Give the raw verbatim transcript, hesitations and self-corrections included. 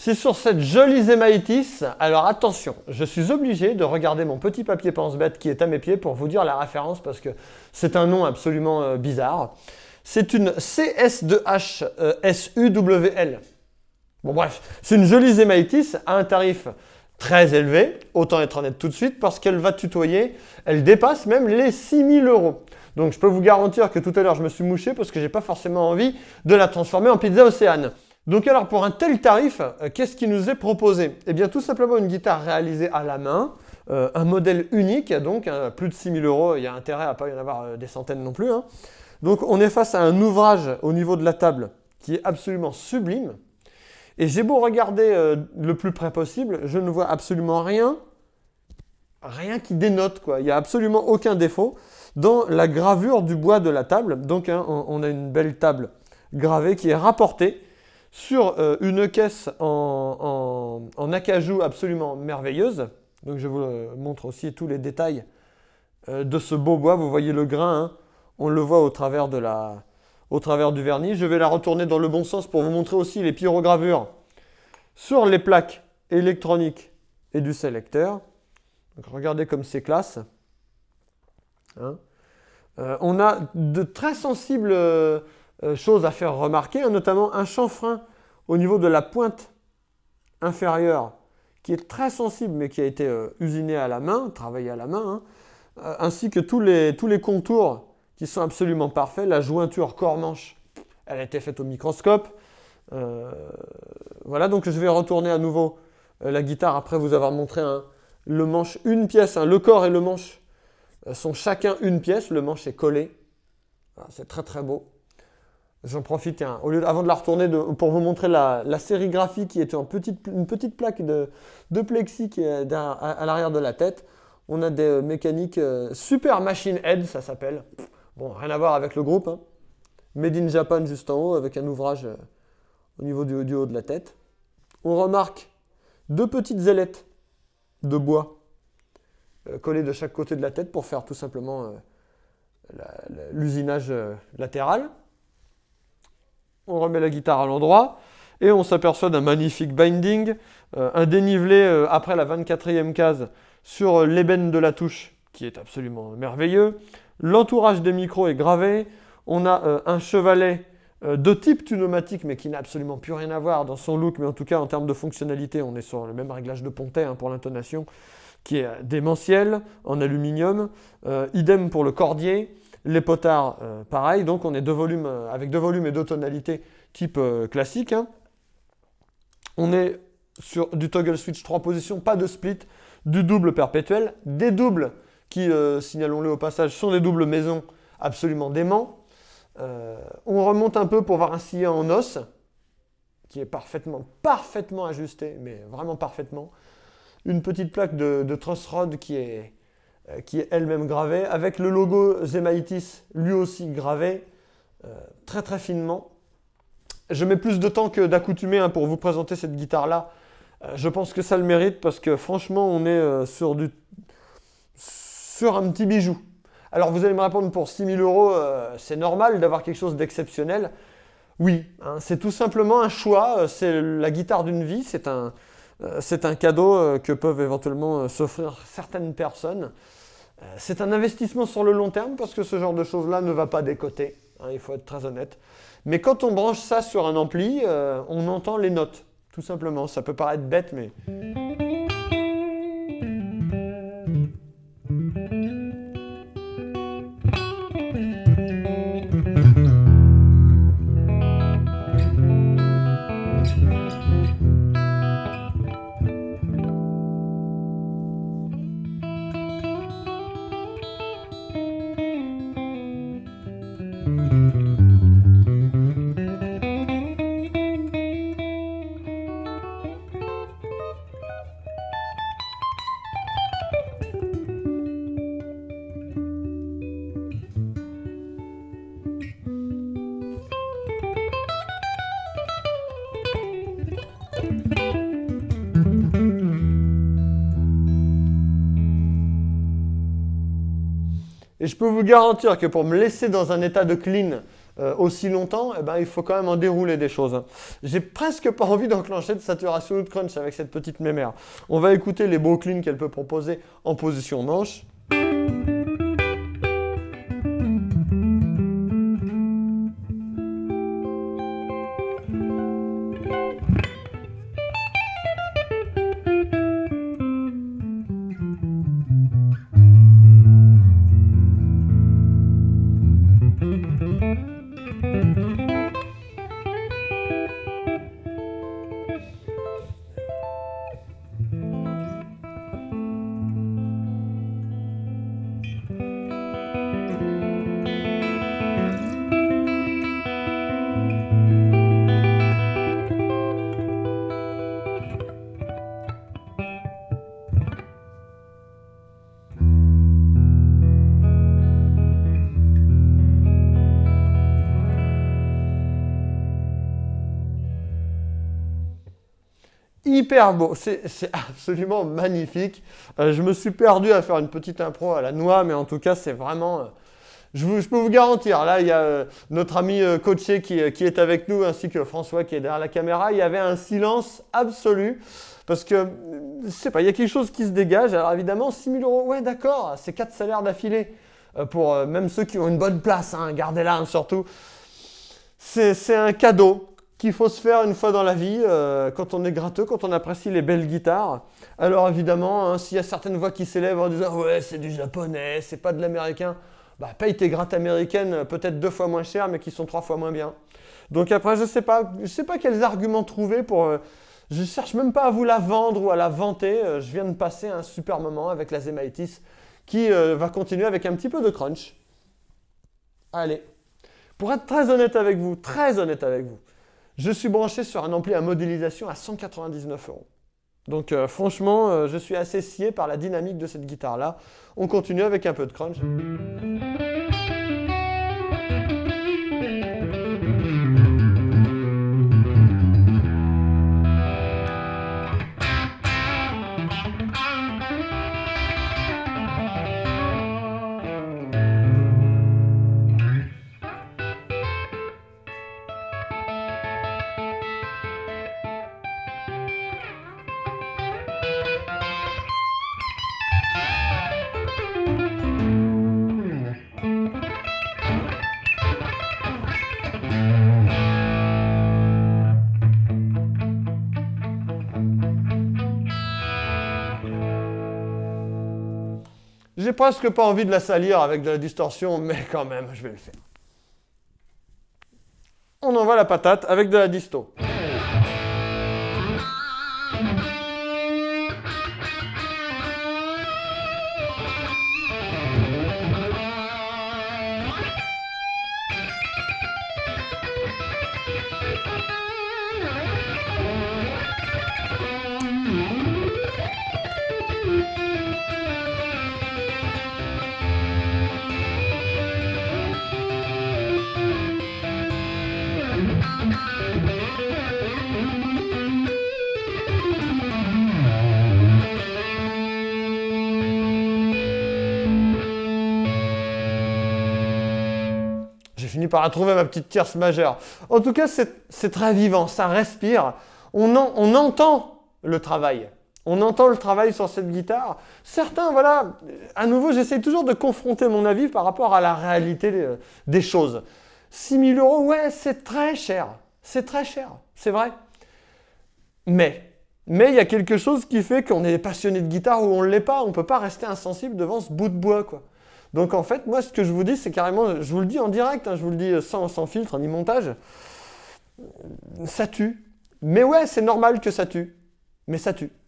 c'est sur cette jolie Zemaitis. Alors attention, je suis obligé de regarder mon petit papier pense-bête qui est à mes pieds pour vous dire la référence parce que c'est un nom absolument euh, bizarre. C'est une C S deux H euh, S U W L. Bon bref, c'est une jolie Zemaitis à un tarif très élevé, autant être honnête tout de suite, parce qu'elle va tutoyer, elle dépasse même les six mille euros. Donc je peux vous garantir que tout à l'heure je me suis mouché parce que j'ai pas forcément envie de la transformer en pizza Océane. Donc alors pour un tel tarif, euh, qu'est-ce qui nous est proposé? Eh bien tout simplement une guitare réalisée à la main, euh, un modèle unique, donc hein, plus de six mille euros, il y a intérêt à pas y en avoir euh, des centaines non plus. Hein. Donc on est face à un ouvrage au niveau de la table qui est absolument sublime. Et j'ai beau regarder euh, le plus près possible, je ne vois absolument rien, rien qui dénote, quoi. Il n'y a absolument aucun défaut dans la gravure du bois de la table. Donc hein, on, on a une belle table gravée qui est rapportée sur euh, une caisse en, en, en acajou absolument merveilleuse. Donc je vous euh, montre aussi tous les détails euh, de ce beau bois. Vous voyez le grain, hein, on le voit au travers, de la, au travers du vernis. Je vais la retourner dans le bon sens pour vous montrer aussi les pyrogravures sur les plaques électroniques et du sélecteur. Donc regardez comme c'est classe. Hein. Euh, on a de très sensibles euh, euh, choses à faire remarquer, hein, notamment un chanfrein au niveau de la pointe inférieure qui est très sensible mais qui a été euh, usiné à la main, travaillé à la main, hein, euh, ainsi que tous les, tous les contours qui sont absolument parfaits. La jointure corps-manche, elle a été faite au microscope. Euh, voilà, donc je vais retourner à nouveau euh, la guitare après vous avoir montré hein, le manche une pièce, hein, le corps et le manche sont chacun une pièce, le manche est collé. Voilà, c'est très très beau. J'en profite hein, au lieu, avant de la retourner de, pour vous montrer la, la sérigraphie qui était en petite, une petite plaque de, de plexi qui est à, à, à l'arrière de la tête. On a des euh, mécaniques euh, Super Machine Head, ça s'appelle. Bon, rien à voir avec le groupe. Hein. Made in Japan juste en haut avec un ouvrage euh, au niveau du, du haut de la tête. On remarque deux petites ailettes de bois collé de chaque côté de la tête pour faire tout simplement euh, la, la, l'usinage euh, latéral. On remet la guitare à l'endroit et on s'aperçoit d'un magnifique binding, euh, un dénivelé euh, après la vingt-quatrième case sur euh, l'ébène de la touche qui est absolument merveilleux. L'entourage des micros est gravé. On a euh, un chevalet euh, de type pneumatique mais qui n'a absolument plus rien à voir dans son look, mais en tout cas en termes de fonctionnalité, on est sur le même réglage de pontet hein, pour l'intonation, qui est démentiel, en aluminium, euh, idem pour le cordier, les potards euh, pareil, donc on est deux volumes, euh, avec deux volumes et deux tonalités type euh, classique. Hein. On est sur du toggle switch trois positions, pas de split, du double perpétuel, des doubles qui, euh, signalons-le au passage, sont des doubles maison absolument déments. Euh, on remonte un peu pour voir un sillet en os, qui est parfaitement, parfaitement ajusté, mais vraiment parfaitement. Une petite plaque de, de truss rod qui est, euh, qui est elle-même gravée, avec le logo Zemaitis lui aussi gravé, euh, très très finement. Je mets plus de temps que d'accoutumer hein, pour vous présenter cette guitare-là. Euh, je pense que ça le mérite parce que franchement, on est euh, sur, du, sur un petit bijou. Alors vous allez me répondre, pour six mille euros, euh, c'est normal d'avoir quelque chose d'exceptionnel. Oui, hein, c'est tout simplement un choix, c'est la guitare d'une vie, c'est un... C'est un cadeau que peuvent éventuellement s'offrir certaines personnes. C'est un investissement sur le long terme parce que ce genre de choses-là ne va pas décoter, hein, il faut être très honnête. Mais quand on branche ça sur un ampli, euh, on entend les notes, tout simplement. Ça peut paraître bête, mais... Et je peux vous garantir que pour me laisser dans un état de clean euh, aussi longtemps, eh ben, il faut quand même en dérouler des choses. Hein. J'ai presque pas envie d'enclencher de saturation ou de crunch avec cette petite mémère. On va écouter les Brooklyn qu'elle peut proposer en position manche. Hyper beau, c'est absolument magnifique. Euh, je me suis perdu à faire une petite impro à la noix, mais en tout cas, c'est vraiment... Euh, je, vous, je peux vous garantir, là, il y a euh, notre ami euh, coaché qui, qui est avec nous, ainsi que François qui est derrière la caméra. Il y avait un silence absolu, parce que, je sais pas, il y a quelque chose qui se dégage. Alors évidemment, six mille euros, ouais d'accord, c'est quatre salaires d'affilée, euh, pour euh, même ceux qui ont une bonne place, hein, gardez-la hein, surtout. C'est un cadeau qu'il faut se faire une fois dans la vie, euh, quand on est gratteux, quand on apprécie les belles guitares. Alors évidemment, hein, s'il y a certaines voix qui s'élèvent en disant « Ouais, c'est du japonais, c'est pas de l'américain », bah paye tes grattes américaines peut-être deux fois moins chères, mais qui sont trois fois moins bien. Donc après, je sais pas, je sais pas quels arguments trouver pour... Euh, je cherche même pas à vous la vendre ou à la vanter. Euh, je viens de passer un super moment avec la Zemaitis qui euh, va continuer avec un petit peu de crunch. Allez. Pour être très honnête avec vous, très honnête avec vous, je suis branché sur un ampli à modélisation à cent quatre-vingt-dix-neuf euros. Donc euh, franchement, euh, je suis assez scié par la dynamique de cette guitare-là. On continue avec un peu de crunch. J'ai presque pas envie de la salir avec de la distorsion, mais quand même, je vais le faire. On envoie la patate avec de la disto. Fini par retrouver ma petite tierce majeure. En tout cas, c'est très vivant, ça respire. On, en, on entend le travail. On entend le travail sur cette guitare. Certains, voilà, à nouveau, j'essaie toujours de confronter mon avis par rapport à la réalité des, des choses. six mille euros, ouais, c'est très cher. C'est très cher, c'est vrai. Mais, mais il y a quelque chose qui fait qu'on est passionné de guitare ou on ne l'est pas. On ne peut pas rester insensible devant ce bout de bois, quoi. Donc en fait, moi, ce que je vous dis, c'est carrément, je vous le dis en direct, hein, je vous le dis sans, sans filtre, ni montage, ça tue. Mais ouais, c'est normal que ça tue. Mais ça tue.